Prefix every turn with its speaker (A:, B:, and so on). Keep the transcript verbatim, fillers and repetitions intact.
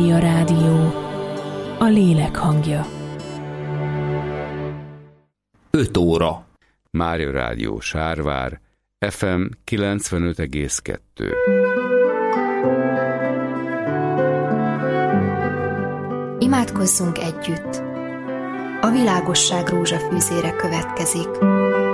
A: Mária Rádió, a lélek hangja.
B: öt óra.
C: Mária Rádió Sárvár, ef em kilencvenöt egész kettő.
D: Imádkozzunk együtt. A világosság rózsafűzére következik.